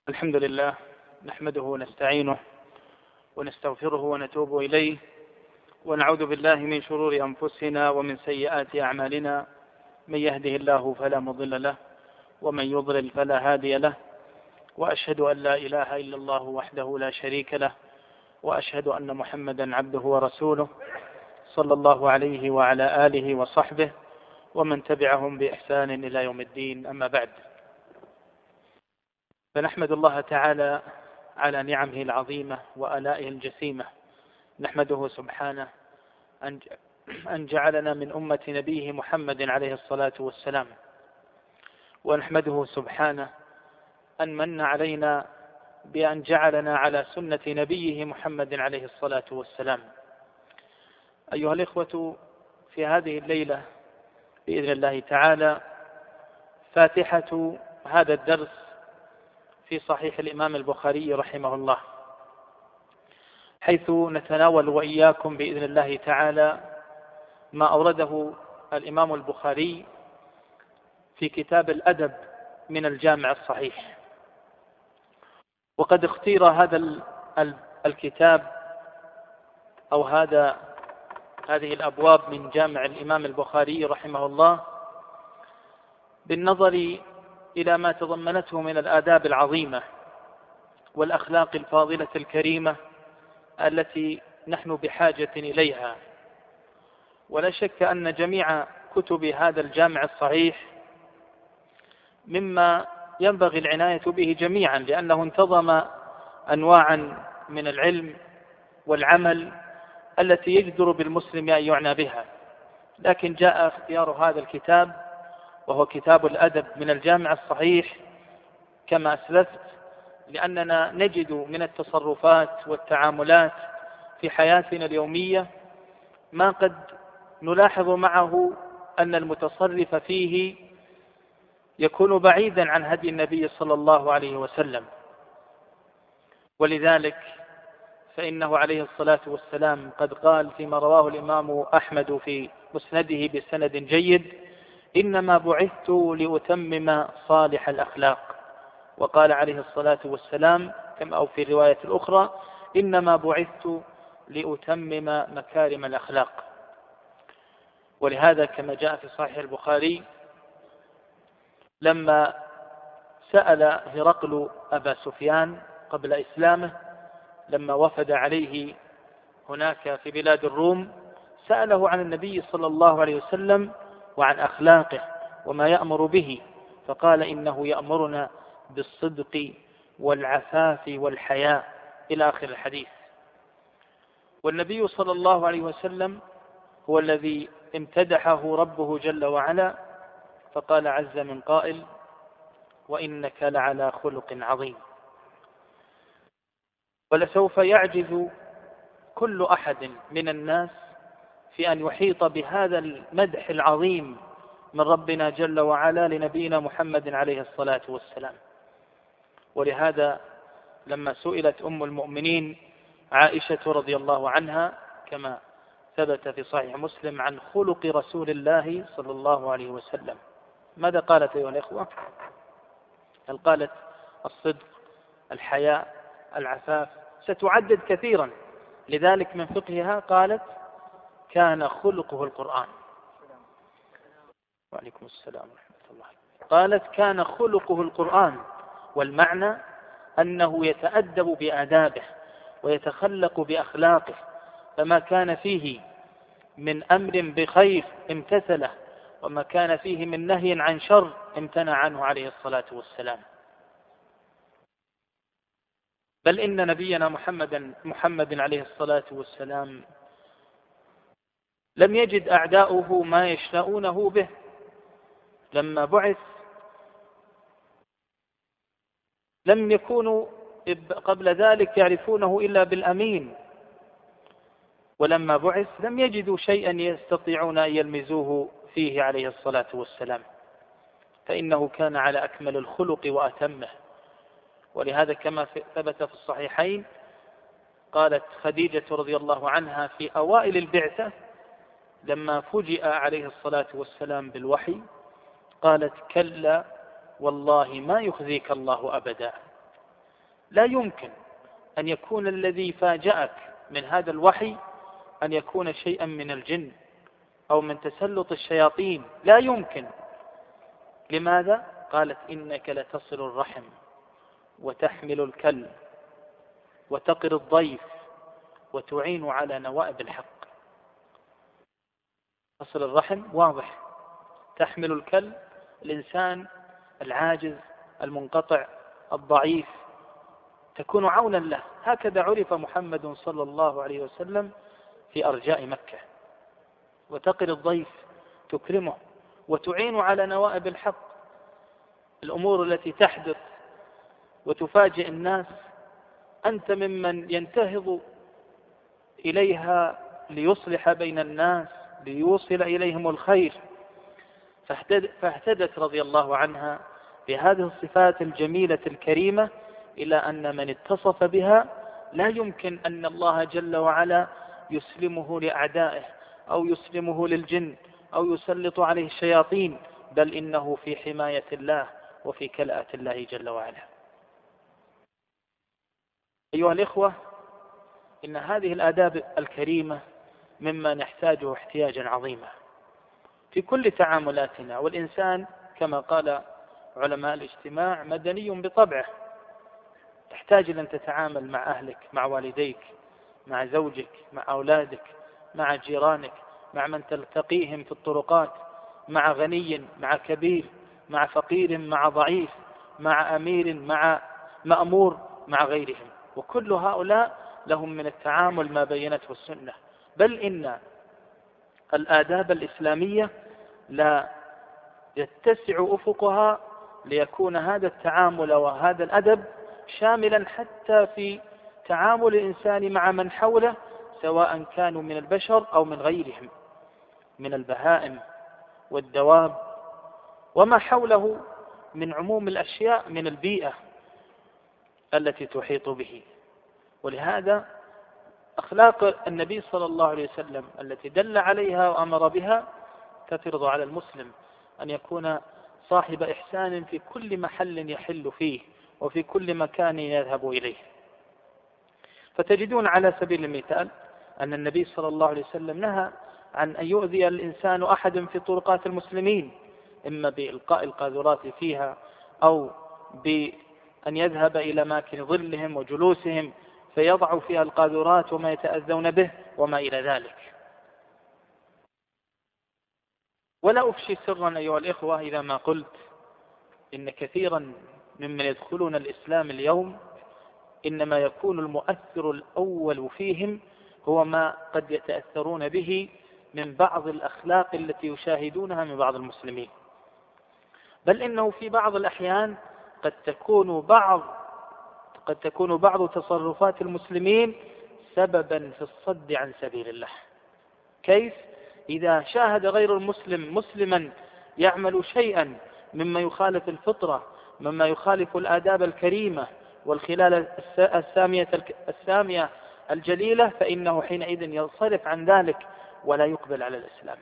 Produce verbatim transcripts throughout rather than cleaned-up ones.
الحمد لله نحمده ونستعينه ونستغفره ونتوب إليه ونعوذ بالله من شرور أنفسنا ومن سيئات أعمالنا، من يهده الله فلا مضل له ومن يضلل فلا هادي له، وأشهد أن لا إله إلا الله وحده لا شريك له، وأشهد أن محمدا عبده ورسوله صلى الله عليه وعلى آله وصحبه ومن تبعهم بإحسان إلى يوم الدين. أما بعد، فنحمد الله تعالى على نعمه العظيمة وآلائه الجسيمة. نحمده سبحانه أن جعلنا من أمة نبيه محمد عليه الصلاة والسلام، ونحمده سبحانه أن من علينا بأن جعلنا على سنة نبيه محمد عليه الصلاة والسلام. أيها الإخوة، في هذه الليلة بإذن الله تعالى فاتحة هذا الدرس في صحيح الإمام البخاري رحمه الله، حيث نتناول وإياكم بإذن الله تعالى ما أورده الإمام البخاري في كتاب الأدب من الجامع الصحيح. وقد اختير هذا الكتاب أو هذا هذه الأبواب من جامع الإمام البخاري رحمه الله بالنظر إلى ما تضمنته من الآداب العظيمة والأخلاق الفاضلة الكريمة التي نحن بحاجة إليها. ولا شك أن جميع كتب هذا الجامع الصحيح مما ينبغي العناية به جميعا، لأنه انتظم أنواعا من العلم والعمل التي يجدر بالمسلم أن يعنى بها. لكن جاء اختيار هذا الكتاب وهو كتاب الأدب من الجامع الصحيح كما أسلفت، لأننا نجد من التصرفات والتعاملات في حياتنا اليومية ما قد نلاحظ معه أن المتصرف فيه يكون بعيدا عن هدي النبي صلى الله عليه وسلم. ولذلك فإنه عليه الصلاة والسلام قد قال فيما رواه الإمام أحمد في مسنده بسند جيد: إنما بعثت لأتمم صالح الأخلاق. وقال عليه الصلاة والسلام كما أو في الرواية الأخرى: إنما بعثت لأتمم مكارم الأخلاق. ولهذا كما جاء في صحيح البخاري لما سأل هرقل أبا سفيان قبل إسلامه لما وفد عليه هناك في بلاد الروم، سأله عن النبي صلى الله عليه وسلم وعن أخلاقه وما يأمر به، فقال: إنه يأمرنا بالصدق والعفاف والحياء إلى آخر الحديث. والنبي صلى الله عليه وسلم هو الذي امتدحه ربه جل وعلا، فقال عز من قائل: وإنك لعلى خلق عظيم. ولسوف يعجز كل أحد من الناس في أن يحيط بهذا المدح العظيم من ربنا جل وعلا لنبينا محمد عليه الصلاة والسلام. ولهذا لما سئلت أم المؤمنين عائشة رضي الله عنها كما ثبت في صحيح مسلم عن خلق رسول الله صلى الله عليه وسلم، ماذا قالت أيها الإخوة؟ هل قالت الصدق، الحياء، العفاف؟ ستعدد كثيرا. لذلك من فقهها قالت: كان خلقه القرآن. وعليكم السلام ورحمة الله. قالت: كان خلقه القرآن، والمعنى أنه يتأدب بآدابه ويتخلق بأخلاقه، فما كان فيه من أمر بخير امتثله، وما كان فيه من نهي عن شر امتنع عنه عليه الصلاة والسلام. بل إن نبينا محمد محمد عليه الصلاة والسلام لم يجد أعداؤه ما يشاءونه به. لما بعث لم يكونوا قبل ذلك يعرفونه إلا بالأمين، ولما بعث لم يجدوا شيئا يستطيعون أن يلمزوه فيه عليه الصلاة والسلام، فإنه كان على أكمل الخلق وأتمه. ولهذا كما ثبت في الصحيحين قالت خديجة رضي الله عنها في أوائل البعثة لما فجئ عليه الصلاة والسلام بالوحي، قالت: كلا والله ما يخزيك الله أبدا. لا يمكن أن يكون الذي فاجأك من هذا الوحي أن يكون شيئا من الجن أو من تسلط الشياطين، لا يمكن. لماذا؟ قالت إنك لتصل الرحم وتحمل الكل وتقر الضيف وتعين على نوائب الحق. تصل الرحم واضح، تحمل الكل الإنسان العاجز المنقطع الضعيف، تكون عونا له. هكذا عرف محمد صلى الله عليه وسلم في أرجاء مكة. وتقر الضيف، تكرمه وتعين على نوائب الحق، الأمور التي تحدث وتفاجئ الناس أنت ممن ينتهض إليها ليصلح بين الناس ليوصل إليهم الخير. فاهتدت رضي الله عنها بهذه الصفات الجميلة الكريمة إلى أن من اتصف بها لا يمكن أن الله جل وعلا يسلمه لأعدائه أو يسلمه للجن أو يسلط عليه الشياطين، بل إنه في حماية الله وفي كلأة الله جل وعلا. أيها الإخوة، إن هذه الآداب الكريمة مما نحتاجه احتياجا عظيما في كل تعاملاتنا. والإنسان كما قال علماء الاجتماع مدني بطبعه، تحتاج أن تتعامل مع أهلك، مع والديك، مع زوجك، مع أولادك، مع جيرانك، مع من تلتقيهم في الطرقات، مع غني مع كبير، مع فقير مع ضعيف، مع أمير مع مأمور، مع غيرهم. وكل هؤلاء لهم من التعامل ما بينته السنة. بل إن الآداب الإسلامية لا يتسع أفقها ليكون هذا التعامل وهذا الأدب شاملا حتى في تعامل الإنسان مع من حوله، سواء كانوا من البشر أو من غيرهم من البهائم والدواب وما حوله من عموم الأشياء من البيئة التي تحيط به. ولهذا أخلاق النبي صلى الله عليه وسلم التي دل عليها وأمر بها تفرض على المسلم أن يكون صاحب إحسان في كل محل يحل فيه وفي كل مكان يذهب إليه. فتجدون على سبيل المثال أن النبي صلى الله عليه وسلم نهى عن أن يؤذي الإنسان أحد في طرقات المسلمين، إما بإلقاء القاذورات فيها أو بأن يذهب إلى أماكن ظلهم وجلوسهم فيضع فيها القاذورات وما يتأذون به وما إلى ذلك. ولا أفشي سرا أيها الإخوة إذا ما قلت إن كثيرا ممن يدخلون الإسلام اليوم إنما يكون المؤثر الأول فيهم هو ما قد يتأثرون به من بعض الأخلاق التي يشاهدونها من بعض المسلمين. بل إنه في بعض الأحيان قد تكون بعض قد تكون بعض تصرفات المسلمين سببا في الصد عن سبيل الله. كيف؟ إذا شاهد غير المسلم مسلما يعمل شيئا مما يخالف الفطرة، مما يخالف الآداب الكريمة والخلال السامية السامية الجليلة، فإنه حينئذ ينصرف عن ذلك ولا يقبل على الإسلام.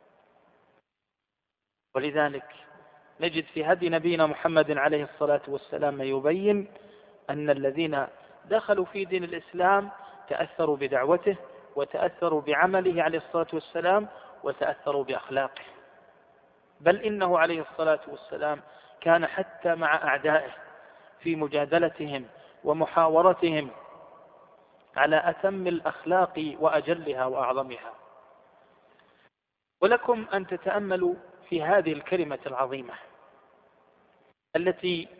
ولذلك نجد في هدي نبينا محمد عليه الصلاة والسلام ما يبين أن الذين دخلوا في دين الإسلام تأثروا بدعوته وتأثروا بعمله عليه الصلاة والسلام وتأثروا بأخلاقه. بل إنه عليه الصلاة والسلام كان حتى مع أعدائه في مجادلتهم ومحاورتهم على أتم الأخلاق وأجلها وأعظمها. ولكم أن تتأملوا في هذه الكلمة العظيمة التي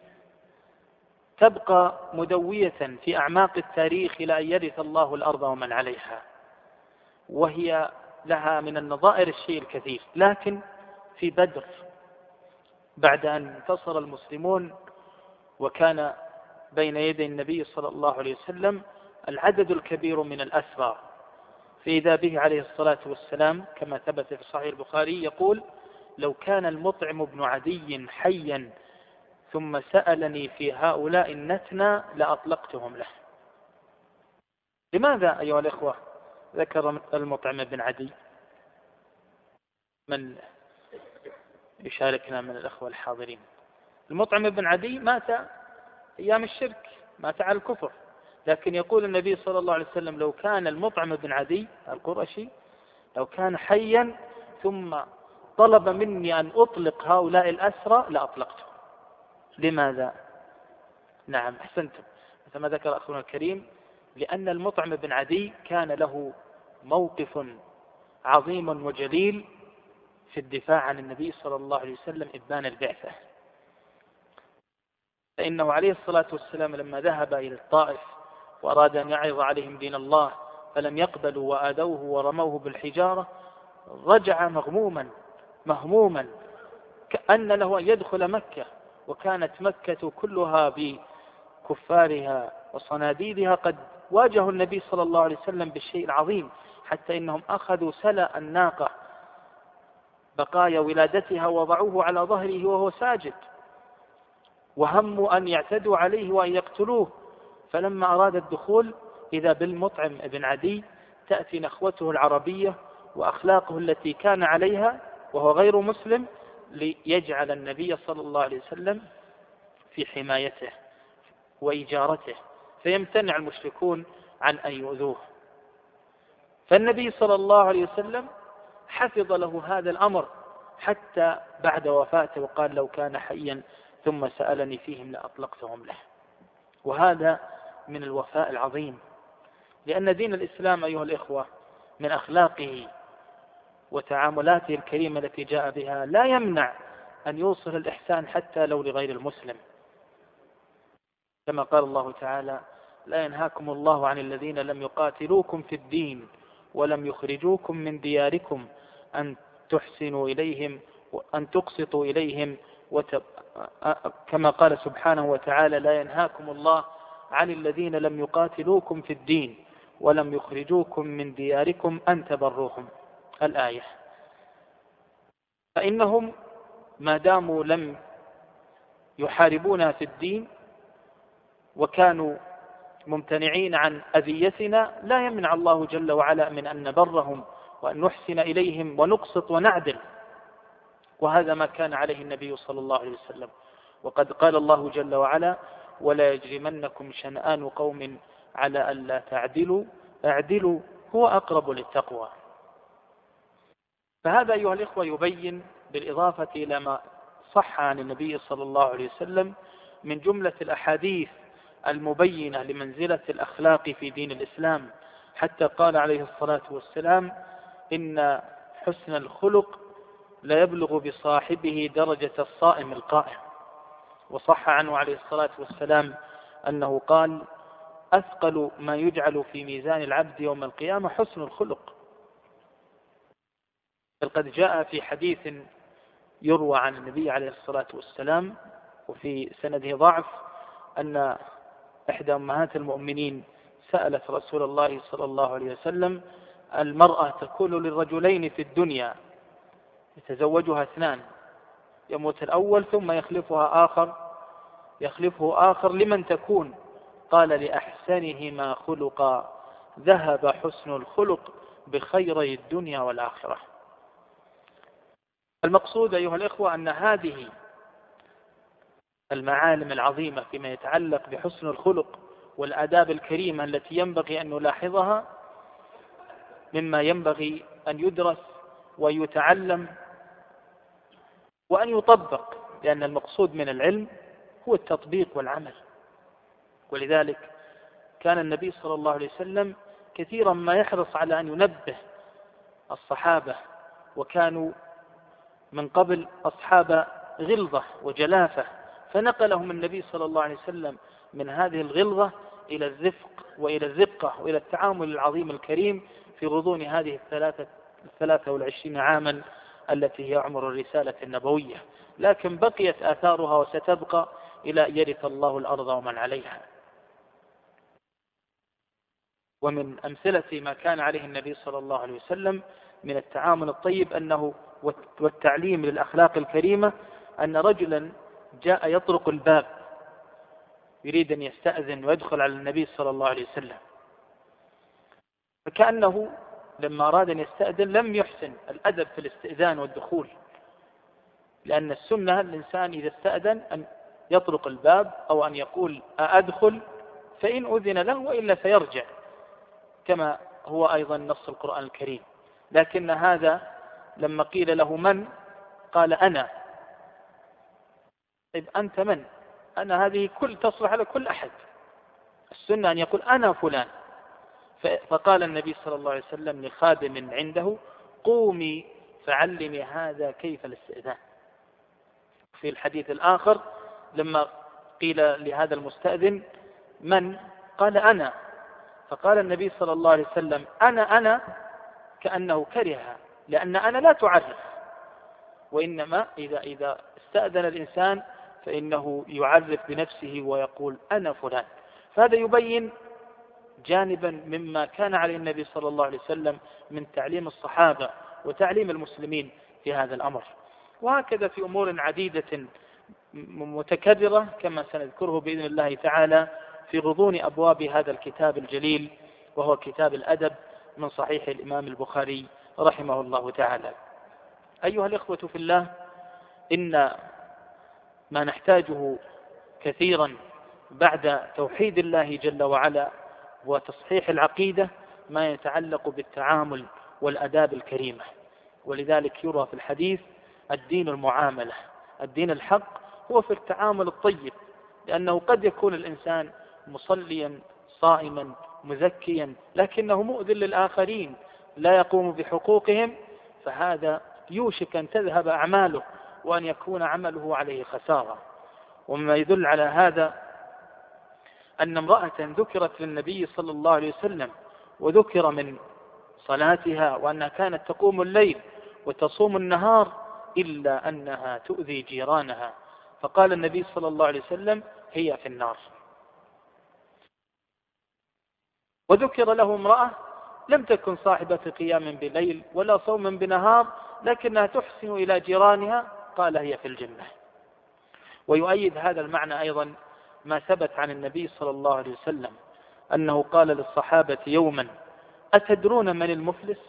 تبقى مدوية في أعماق التاريخ إلى أن يرث الله الأرض ومن عليها، وهي لها من النظائر الشيء الكثير. لكن في بدر بعد أن انتصر المسلمون وكان بين يدي النبي صلى الله عليه وسلم العدد الكبير من الأسرى، فإذا به عليه الصلاة والسلام كما ثبت في صحيح البخاري يقول: لو كان المطعم بن عدي حيا ثم سألني في هؤلاء النتنى لأطلقتهم له. لماذا أيها الإخوة ذكر المطعم بن عدي؟ من يشاركنا من الأخوة الحاضرين؟ المطعم بن عدي مات أيام الشرك، مات على الكفر. لكن يقول النبي صلى الله عليه وسلم لو كان المطعم بن عدي القرشي لو كان حيا ثم طلب مني أن أطلق هؤلاء الأسرى لأطلقته. لماذا؟ نعم أحسنتم، مثل ما ذكر أخونا الكريم، لأن المطعم بن عدي كان له موقف عظيم وجليل في الدفاع عن النبي صلى الله عليه وسلم إبان البعثة. فإنه عليه الصلاة والسلام لما ذهب إلى الطائف وأراد أن يعرض عليهم دين الله فلم يقبلوا وآذوه ورموه بالحجارة، رجع مغموما مهموما كأن له أن يدخل مكة، وكانت مكة كلها بكفارها وصناديدها قد واجهوا النبي صلى الله عليه وسلم بالشيء العظيم، حتى إنهم أخذوا سلأ الناقة بقايا ولادتها وضعوه على ظهره وهو ساجد، وهموا أن يعتدوا عليه وأن يقتلوه. فلما أراد الدخول إذا بالمطعم بن عدي تأتي نخوته العربية وأخلاقه التي كان عليها وهو غير مسلم ليجعل النبي صلى الله عليه وسلم في حمايته وإجارته، فيمتنع المشركون عن أن يؤذوه. فالنبي صلى الله عليه وسلم حفظ له هذا الأمر حتى بعد وفاته، وقال لو كان حيا ثم سألني فيهم لأطلقتهم له. وهذا من الوفاء العظيم، لأن دين الإسلام أيها الإخوة من أخلاقه وتعاملاته الكريمة التي جاء بها لا يمنع أن يوصل الإحسان حتى لو لغير المسلم، كما قال الله تعالى لا ينهاكم الله عن الذين لم يقاتلوكم في الدين ولم يخرجوكم من دياركم أن تحسنوا إليهم وأن تقسطوا إليهم وتب... كما قال سبحانه وتعالى لا ينهاكم الله عن الذين لم يقاتلوكم في الدين ولم يخرجوكم من دياركم أن تبروهم الآية. فإنهم ما داموا لم يحاربونا في الدين وكانوا ممتنعين عن أذيتنا لا يمنع الله جل وعلا من أن نبرهم وأن نحسن إليهم ونقسط ونعدل، وهذا ما كان عليه النبي صلى الله عليه وسلم. وقد قال الله جل وعلا ولا يجرمنكم شنآن قوم على ألا تعدلوا اعدلوا هو أقرب للتقوى. فهذا أيها الإخوة يبين بالإضافة إلى ما صح عن النبي صلى الله عليه وسلم من جملة الأحاديث المبينة لمنزلة الأخلاق في دين الإسلام، حتى قال عليه الصلاة والسلام إن حسن الخلق لا يبلغ بصاحبه درجة الصائم القائم. وصح عنه عليه الصلاة والسلام أنه قال أثقل ما يجعل في ميزان العبد يوم القيامة حسن الخلق. بل قد جاء في حديث يروى عن النبي عليه الصلاة والسلام وفي سنده ضعف أن إحدى أمهات المؤمنين سألت رسول الله صلى الله عليه وسلم المرأة تكون للرجلين في الدنيا يتزوجها اثنان يموت الأول ثم يخلفها آخر يخلفه آخر لمن تكون؟ قال لأحسنهما خلقا ذهب حسن الخلق بخيري الدنيا والآخرة. المقصود أيها الإخوة أن هذه المعالم العظيمة فيما يتعلق بحسن الخلق والآداب الكريمة التي ينبغي أن نلاحظها مما ينبغي أن يدرس ويتعلم وأن يطبق، لأن المقصود من العلم هو التطبيق والعمل. ولذلك كان النبي صلى الله عليه وسلم كثيرا ما يحرص على أن ينبه الصحابة، وكانوا من قبل أصحاب غلظة وجلافة، فنقلهم النبي صلى الله عليه وسلم من هذه الغلظة إلى الرفق وإلى الرقة وإلى التعامل العظيم الكريم في غضون هذه الثلاثة الثلاثة والعشرين عاما التي هي عمر الرسالة النبوية، لكن بقيت آثارها وستبقى إلى أن يرث الله الأرض ومن عليها. ومن أمثلة ما كان عليه النبي صلى الله عليه وسلم من التعامل الطيب أنه والتعليم للأخلاق الكريمة أن رجلا جاء يطرق الباب يريد أن يستأذن ويدخل على النبي صلى الله عليه وسلم، فكأنه لما أراد أن يستأذن لم يحسن الأدب في الاستئذان والدخول، لأن السنة الإنسان إذا استأذن أن يطرق الباب أو أن يقول أأدخل فإن أذن له وإلا فيرجع، كما هو أيضا نص القرآن الكريم. لكن هذا لما قيل له من قال أنا. طيب أنت من؟ أنا هذه كل تصلح على كل أحد، السنة أن يقول أنا فلان. فقال النبي صلى الله عليه وسلم لخادم عنده قومي فعلمي هذا كيف الاستئذان. في الحديث الآخر لما قيل لهذا المستأذن من قال أنا، فقال النبي صلى الله عليه وسلم أنا أنا كأنه كرهها، لأن أنا لا تعرف، وإنما إذا إذا استأذن الإنسان فإنه يعرف بنفسه ويقول أنا فلان. فهذا يبين جانبا مما كان عليه النبي صلى الله عليه وسلم من تعليم الصحابة وتعليم المسلمين في هذا الأمر. وهكذا في أمور عديدة متكررة كما سنذكره بإذن الله تعالى في غضون أبواب هذا الكتاب الجليل، وهو كتاب الأدب من صحيح الإمام البخاري رحمه الله تعالى. أيها الإخوة في الله، إن ما نحتاجه كثيرا بعد توحيد الله جل وعلا وتصحيح العقيدة ما يتعلق بالتعامل والأداب الكريمة. ولذلك يرى في الحديث الدين المعاملة، الدين الحق هو في التعامل الطيب، لأنه قد يكون الإنسان مصليا صائما مزكيا لكنه مؤذن للآخرين لا يقوم بحقوقهم، فهذا يوشك أن تذهب أعماله وأن يكون عمله عليه خسارة. ومما يدل على هذا أن امرأة ذكرت للنبي صلى الله عليه وسلم وذكر من صلاتها وأنها كانت تقوم الليل وتصوم النهار إلا أنها تؤذي جيرانها، فقال النبي صلى الله عليه وسلم هي في النار. وذكر له امرأة لم تكن صاحبة قيام بليل ولا صوم بنهار لكنها تحسن إلى جيرانها، قال هي في الجنة. ويؤيد هذا المعنى أيضا ما ثبت عن النبي صلى الله عليه وسلم أنه قال للصحابة يوما أتدرون من المفلس؟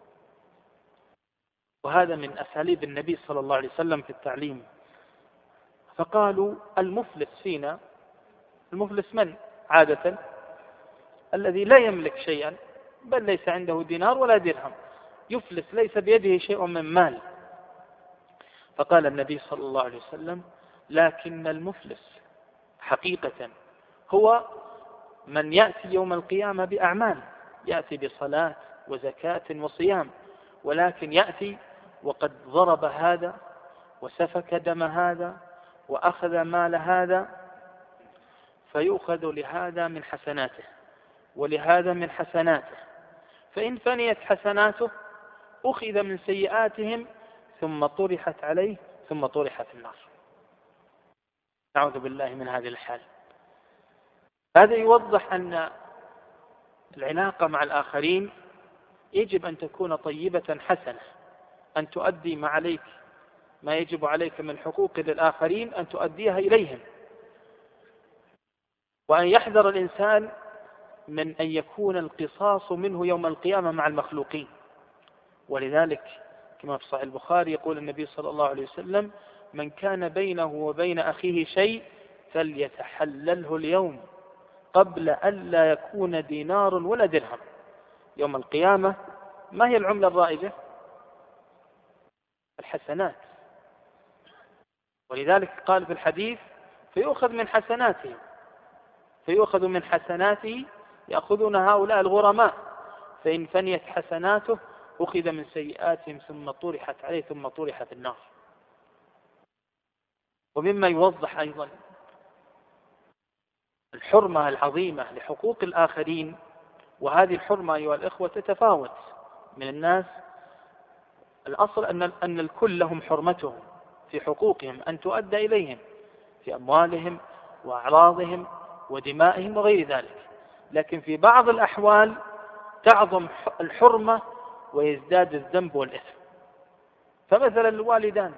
وهذا من أساليب النبي صلى الله عليه وسلم في التعليم. فقالوا المفلس فينا، المفلس من؟ عادة الذي لا يملك شيئا، بل ليس عنده دينار ولا درهم، يفلس ليس بيده شيء من مال. فقال النبي صلى الله عليه وسلم لكن المفلس حقيقة هو من يأتي يوم القيامة بأعمال، يأتي بصلاة وزكاة وصيام، ولكن يأتي وقد ضرب هذا وسفك دم هذا وأخذ مال هذا، فيؤخذ لهذا من حسناته ولهذا من حسناته، فإن فنيت حسناته أخذ من سيئاتهم ثم طرحت عليه ثم طرح في النار. نعوذ بالله من هذه الحال. هذا يوضح أن العلاقة مع الآخرين يجب أن تكون طيبة حسنة، أن تؤدي ما عليك ما يجب عليك من حقوق للآخرين أن تؤديها إليهم، وأن يحذر الإنسان من أن يكون القصاص منه يوم القيامة مع المخلوقين. ولذلك كما في صحيح البخاري يقول النبي صلى الله عليه وسلم من كان بينه وبين أخيه شيء فليتحلله اليوم قبل أن لا يكون دينار ولا درهم. يوم القيامة ما هي العملة الرائجة؟ الحسنات. ولذلك قال في الحديث فيؤخذ من حسناته فيؤخذ من حسناته يأخذون هؤلاء الغرماء، فإن فنيت حسناته أخذ من سيئاتهم ثم طرحت عليه ثم طرح في النار. ومما يوضح أيضا الحرمة العظيمة لحقوق الآخرين، وهذه الحرمة أيها الإخوة تتفاوت من الناس. الأصل أن أن الكل لهم حرمتهم في حقوقهم أن تؤدى إليهم في أموالهم وأعراضهم ودمائهم وغير ذلك، لكن في بعض الأحوال تعظم الحرمة ويزداد الذنب والإثم. فمثلا الوالدان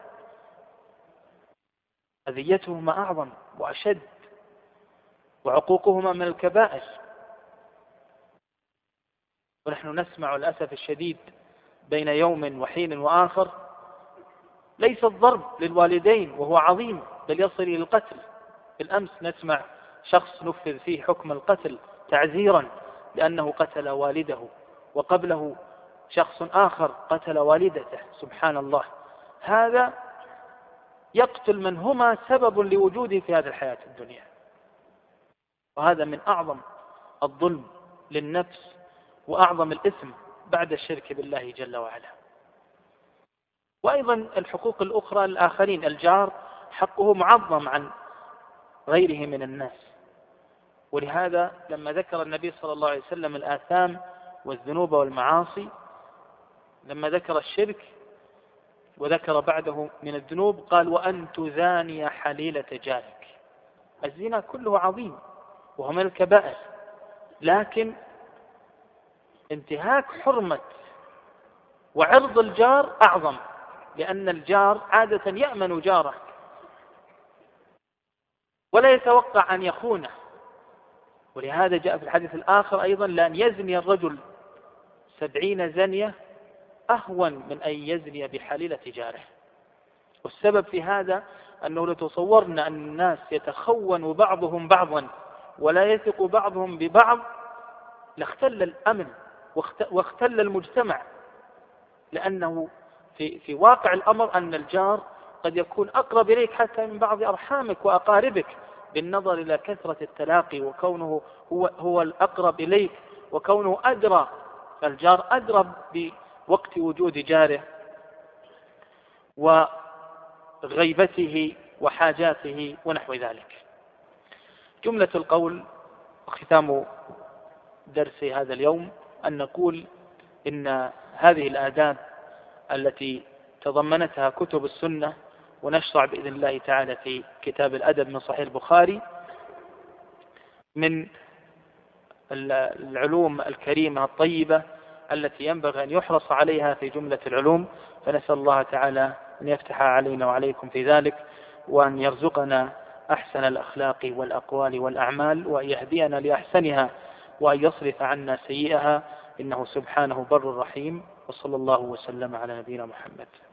أذيتهما أعظم وأشد، وعقوقهما من الكبائر. ونحن نسمع للأسف الشديد بين يوم وحين وآخر ليس الضرب للوالدين وهو عظيم بل يصل إلى القتل. بالأمس نسمع شخص نفذ فيه حكم القتل تعزيرا لأنه قتل والده، وقبله شخص آخر قتل والدته، سبحان الله، هذا يقتل من هما سبب لوجوده في هذه الحياة الدنيا. وهذا من أعظم الظلم للنفس وأعظم الإثم بعد الشرك بالله جل وعلا. وأيضا الحقوق الأخرى الآخرين، الجار حقه معظم عن غيره من الناس، ولهذا لما ذكر النبي صلى الله عليه وسلم الآثام والذنوب والمعاصي، لما ذكر الشرك وذكر بعده من الذنوب قال وأن تزاني حليلة جارك. الزنا كله عظيم وهو من الكبائر، لكن انتهاك حرمة وعرض الجار أعظم، لأن الجار عادة يأمن جاره ولا يتوقع أن يخونه. ولهذا جاء في الحديث الآخر أيضا لأن يزني الرجل سبعين زنية أهون من أن يزني بحليلة جاره. والسبب في هذا أنه لو تصورنا أن الناس يتخون بعضهم بعضا ولا يثق بعضهم ببعض لاختل الأمن واختل المجتمع، لأنه في, في واقع الأمر أن الجار قد يكون أقرب إليك حتى من بعض أرحامك وأقاربك، بالنظر إلى كثرة التلاقي وكونه هو, هو الأقرب إليك، وكونه أدرى، فالجار أدرى بوقت وجود جاره وغيبته وحاجاته ونحو ذلك. جملة القول وختام درس هذا اليوم أن نقول إن هذه الآداب التي تضمنتها كتب السنة، ونشرع بإذن الله تعالى في كتاب الأدب من صحيح البخاري، من العلوم الكريمة الطيبة التي ينبغي أن يحرص عليها في جملة العلوم. فنسأل الله تعالى أن يفتح علينا وعليكم في ذلك، وأن يرزقنا أحسن الأخلاق والأقوال والأعمال، وأن يهدينا لأحسنها، وأن يصرف عنا سيئها، إنه سبحانه بر رحيم. وصلى الله وسلم على نبينا محمد.